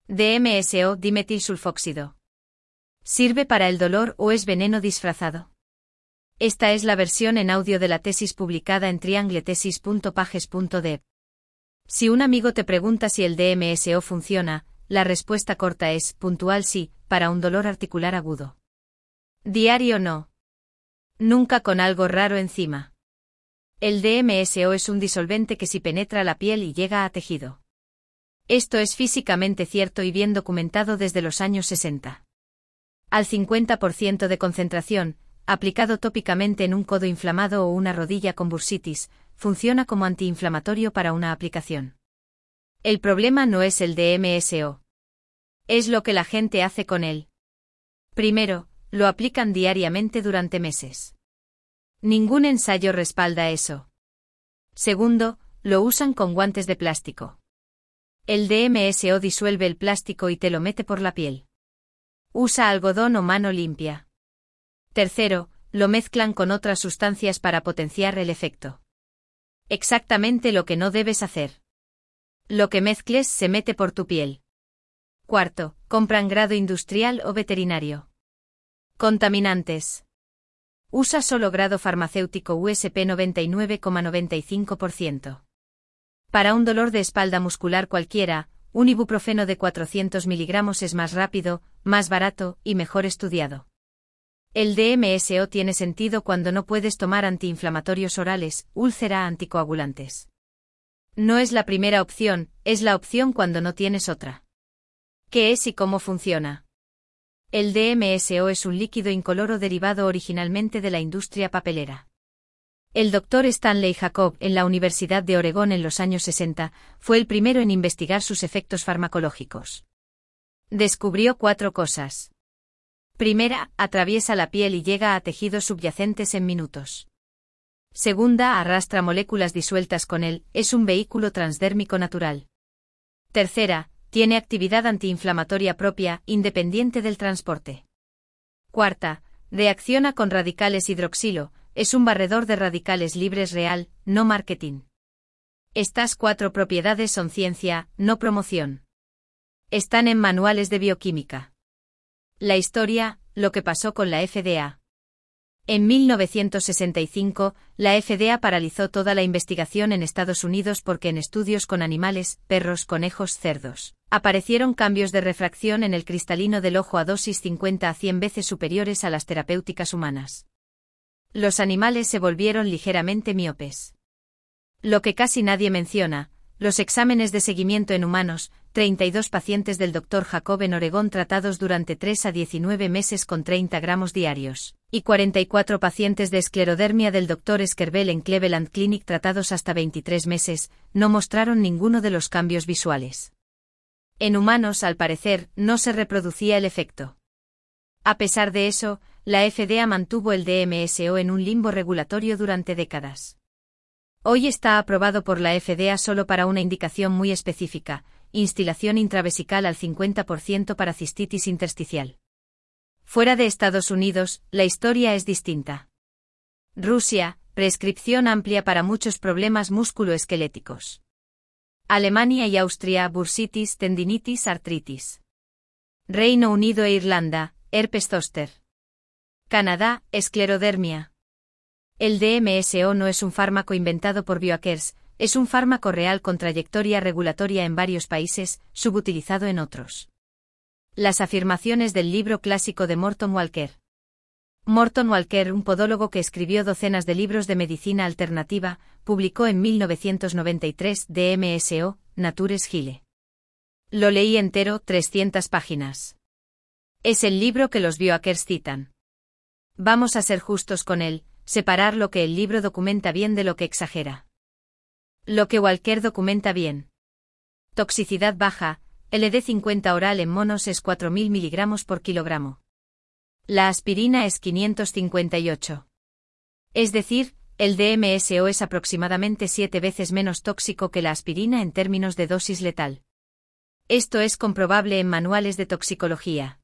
DMSO dimetilsulfóxido. ¿Sirve para el dolor o es veneno disfrazado? Esta es la versión en audio de la tesis publicada en trianglethesis.pages.dev. Si un amigo te pregunta si el DMSO funciona, la respuesta corta es puntual sí, para un dolor articular agudo. Diario no. Nunca con algo raro encima. El DMSO es un disolvente que sí penetra la piel y llega a tejido. Esto es físicamente cierto y bien documentado desde los años 60. Al 50% de concentración, aplicado tópicamente en un codo inflamado o una rodilla con bursitis, funciona como antiinflamatorio para una aplicación. El problema no es el DMSO. Es lo que la gente hace con él. Primero, lo aplican diariamente durante meses. Ningún ensayo respalda eso. Segundo, lo usan con guantes de plástico. El DMSO disuelve el plástico y te lo mete por la piel. Usa algodón o mano limpia. Tercero, lo mezclan con otras sustancias para potenciar el efecto. Exactamente lo que no debes hacer. Lo que mezcles se mete por tu piel. Cuarto, compran grado industrial o veterinario. Contaminantes. Usa solo grado farmacéutico USP 99,95%. Para un dolor de espalda muscular cualquiera, un ibuprofeno de 400 miligramos es más rápido, más barato y mejor estudiado. El DMSO tiene sentido cuando no puedes tomar antiinflamatorios orales, úlcera anticoagulantes. No es la primera opción, es la opción cuando no tienes otra. ¿Qué es y cómo funciona? El DMSO es un líquido incoloro derivado originalmente de la industria papelera. El Dr. Stanley Jacob, en la Universidad de Oregón en los años 60, fue el primero en investigar sus efectos farmacológicos. Descubrió 4 cosas. Primera, atraviesa la piel y llega a tejidos subyacentes en minutos. Segunda, arrastra moléculas disueltas con él, es un vehículo transdérmico natural. Tercera, tiene actividad antiinflamatoria propia, independiente del transporte. Cuarta, reacciona con radicales hidroxilo, es un barredor de radicales libres real, no marketing. Estas 4 propiedades son ciencia, no promoción. Están en manuales de bioquímica. La historia, lo que pasó con la FDA. En 1965, la FDA paralizó toda la investigación en Estados Unidos porque en estudios con animales, perros, conejos, cerdos, aparecieron cambios de refracción en el cristalino del ojo a dosis 50 a 100 veces superiores a las terapéuticas humanas. Los animales se volvieron ligeramente miopes. Lo que casi nadie menciona, los exámenes de seguimiento en humanos, 32 pacientes del Dr. Jacob en Oregón tratados durante 3 a 19 meses con 30 gramos diarios, y 44 pacientes de esclerodermia del Dr. Esquerbel en Cleveland Clinic tratados hasta 23 meses, no mostraron ninguno de los cambios visuales. En humanos, al parecer, no se reproducía el efecto. A pesar de eso, la FDA mantuvo el DMSO en un limbo regulatorio durante décadas. Hoy está aprobado por la FDA solo para una indicación muy específica, instilación intravesical al 50% para cistitis intersticial. Fuera de Estados Unidos, la historia es distinta. Rusia, prescripción amplia para muchos problemas musculoesqueléticos. Alemania y Austria, bursitis, tendinitis, artritis. Reino Unido e Irlanda, herpes zóster. Canadá, esclerodermia. El DMSO no es un fármaco inventado por Biohackers, es un fármaco real con trayectoria regulatoria en varios países, subutilizado en otros. Las afirmaciones del libro clásico de Morton Walker. Morton Walker, un podólogo que escribió docenas de libros de medicina alternativa, publicó en 1993 DMSO, Natures Heale. Lo leí entero, 300 páginas. Es el libro que los biohackers citan. Vamos a ser justos con él, separar lo que el libro documenta bien de lo que exagera. Lo que Walker documenta bien. Toxicidad baja, LD50 oral en monos es 4.000 miligramos por kilogramo. La aspirina es 558. Es decir, el DMSO es aproximadamente 7 veces menos tóxico que la aspirina en términos de dosis letal. Esto es comprobable en manuales de toxicología.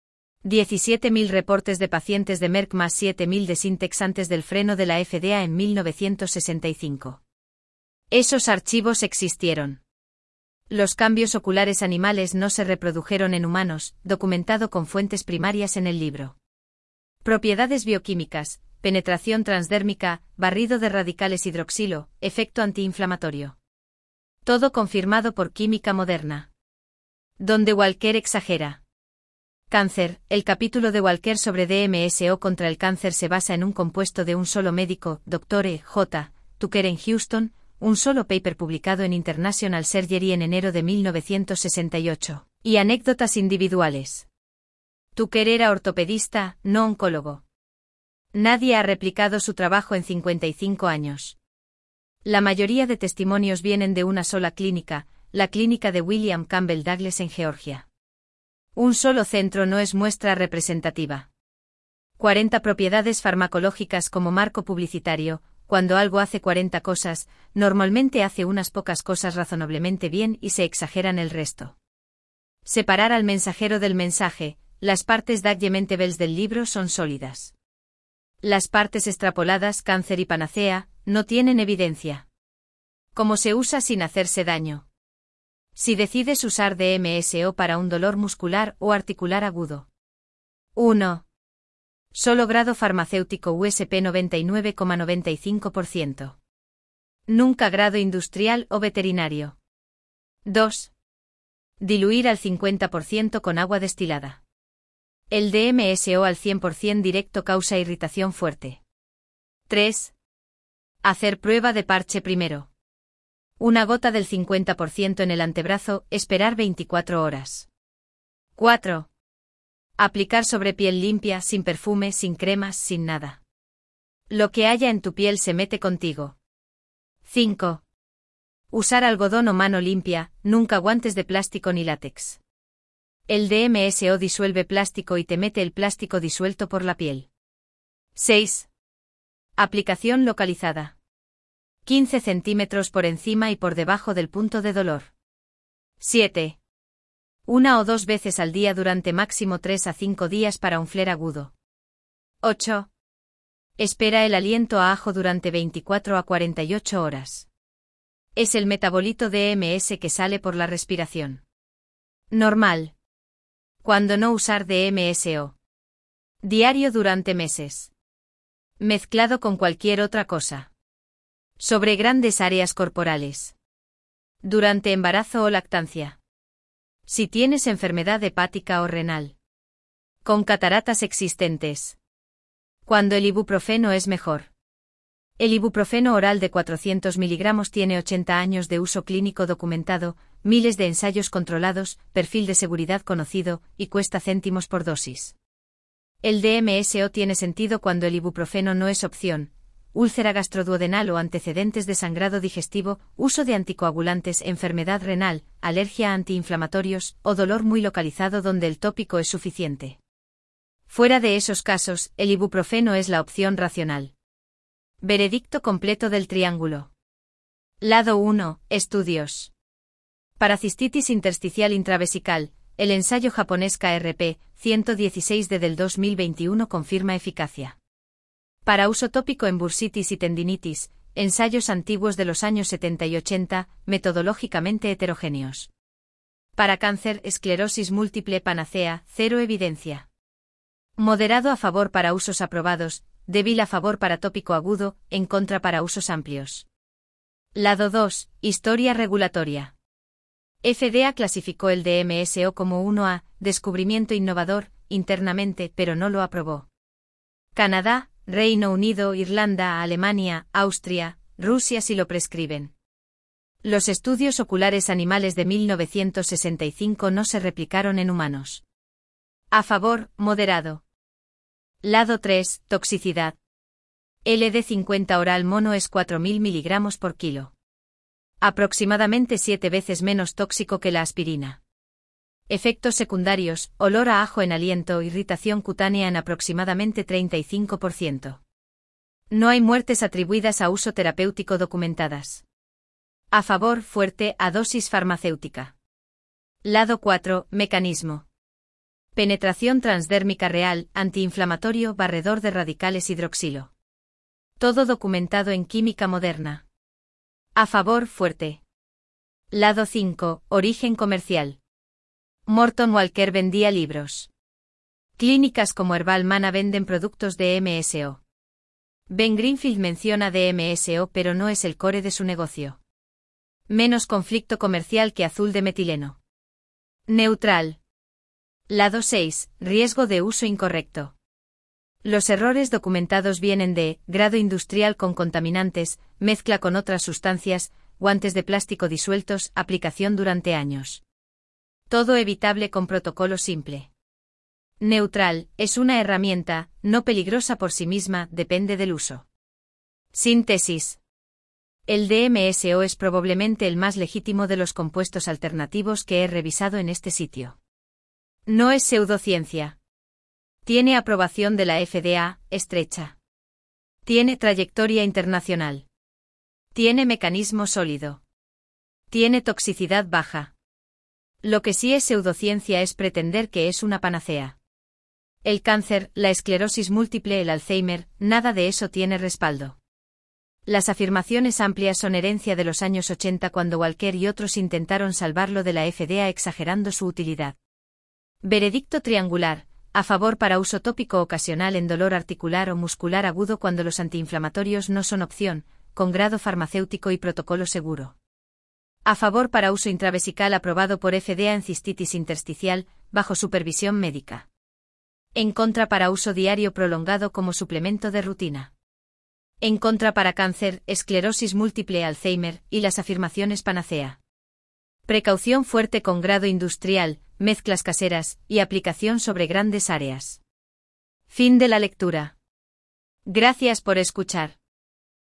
17.000 reportes de pacientes de Merck más 7.000 de Syntex antes del freno de la FDA en 1965. Esos archivos existieron. Los cambios oculares animales no se reprodujeron en humanos, documentado con fuentes primarias en el libro. Propiedades bioquímicas, penetración transdérmica, barrido de radicales hidroxilo, efecto antiinflamatorio. Todo confirmado por química moderna. Donde Walker exagera. Cáncer. El capítulo de Walker sobre DMSO contra el cáncer se basa en un compuesto de un solo médico, Dr. E. J. Tucker en Houston, un solo paper publicado en International Surgery en enero de 1968, y anécdotas individuales. Tucker era ortopedista, no oncólogo. Nadie ha replicado su trabajo en 55 años. La mayoría de testimonios vienen de una sola clínica, la clínica de William Campbell Douglas en Georgia. Un solo centro no es muestra representativa. 40 propiedades farmacológicas como marco publicitario. Cuando algo hace 40 cosas, normalmente hace unas pocas cosas razonablemente bien y se exageran el resto. Separar al mensajero del mensaje. Las partes Bells del libro son sólidas. Las partes extrapoladas, cáncer y panacea, no tienen evidencia. ¿Cómo se usa sin hacerse daño? Si decides usar DMSO para un dolor muscular o articular agudo. 1. Solo grado farmacéutico USP 99,95%. Nunca grado industrial o veterinario. 2. Diluir al 50% con agua destilada. El DMSO al 100% directo causa irritación fuerte. 3. Hacer prueba de parche primero. Una gota del 50% en el antebrazo, esperar 24 horas. 4. Aplicar sobre piel limpia, sin perfume, sin cremas, sin nada. Lo que haya en tu piel se mete contigo. 5. Usar algodón o mano limpia, nunca guantes de plástico ni látex. El DMSO disuelve plástico y te mete el plástico disuelto por la piel. 6. Aplicación localizada. 15 centímetros por encima y por debajo del punto de dolor. 7. Una o dos veces al día durante máximo 3 a 5 días para un flare agudo. 8. Espera el aliento a ajo durante 24 a 48 horas. Es el metabolito DMS que sale por la respiración. Normal. Cuando no usar DMSO. Diario durante meses. Mezclado con cualquier otra cosa. Sobre grandes áreas corporales. Durante embarazo o lactancia. Si tienes enfermedad hepática o renal. Con cataratas existentes. Cuando el ibuprofeno es mejor. El ibuprofeno oral de 400 miligramos tiene 80 años de uso clínico documentado, miles de ensayos controlados, perfil de seguridad conocido, y cuesta céntimos por dosis. El DMSO tiene sentido cuando el ibuprofeno no es opción. Úlcera gastroduodenal o antecedentes de sangrado digestivo, uso de anticoagulantes, enfermedad renal, alergia a antiinflamatorios, o dolor muy localizado donde el tópico es suficiente. Fuera de esos casos, el ibuprofeno es la opción racional. Veredicto completo del triángulo. Lado 1. Estudios. Para cistitis intersticial intravesical, el ensayo japonés KRP 116 del 2021 confirma eficacia. Para uso tópico en bursitis y tendinitis, ensayos antiguos de los años 70 y 80, metodológicamente heterogéneos. Para cáncer, esclerosis múltiple panacea, cero evidencia. Moderado a favor para usos aprobados, débil a favor para tópico agudo, en contra para usos amplios. Lado 2. Historia regulatoria. FDA clasificó el DMSO como 1A, descubrimiento innovador, internamente, pero no lo aprobó. Canadá, Reino Unido, Irlanda, Alemania, Austria, Rusia sí lo prescriben. Los estudios oculares animales de 1965 no se replicaron en humanos. A favor, moderado. Lado 3, toxicidad. LD50 oral mono es 4.000 miligramos por kilo. Aproximadamente 7 veces menos tóxico que la aspirina. Efectos secundarios, olor a ajo en aliento, irritación cutánea en aproximadamente 35%. No hay muertes atribuidas a uso terapéutico documentadas. A favor, fuerte, a dosis farmacéutica. Lado 4, mecanismo. Penetración transdérmica real, antiinflamatorio, barredor de radicales hidroxilo. Todo documentado en química moderna. A favor, fuerte. Lado 5. Origen comercial. Morton Walker vendía libros. Clínicas como Herbal Mana venden productos de MSO. Ben Greenfield menciona DMSO pero no es el core de su negocio. Menos conflicto comercial que azul de metileno. Neutral. Lado 6. Riesgo de uso incorrecto. Los errores documentados vienen de grado industrial con contaminantes, mezcla con otras sustancias, guantes de plástico disueltos, aplicación durante años. Todo evitable con protocolo simple. Neutral, es una herramienta, no peligrosa por sí misma, depende del uso. Síntesis. El DMSO es probablemente el más legítimo de los compuestos alternativos que he revisado en este sitio. No es pseudociencia. Tiene aprobación de la FDA, estrecha. Tiene trayectoria internacional. Tiene mecanismo sólido. Tiene toxicidad baja. Lo que sí es pseudociencia es pretender que es una panacea. El cáncer, la esclerosis múltiple, el Alzheimer, nada de eso tiene respaldo. Las afirmaciones amplias son herencia de los años 80 cuando Walker y otros intentaron salvarlo de la FDA exagerando su utilidad. Veredicto triangular, a favor para uso tópico ocasional en dolor articular o muscular agudo cuando los antiinflamatorios no son opción, con grado farmacéutico y protocolo seguro. A favor para uso intravesical aprobado por FDA en cistitis intersticial, bajo supervisión médica. En contra para uso diario prolongado como suplemento de rutina. En contra para cáncer, esclerosis múltiple, Alzheimer, y las afirmaciones panacea. Precaución fuerte con grado industrial, mezclas caseras, y aplicación sobre grandes áreas. Fin de la lectura. Gracias por escuchar.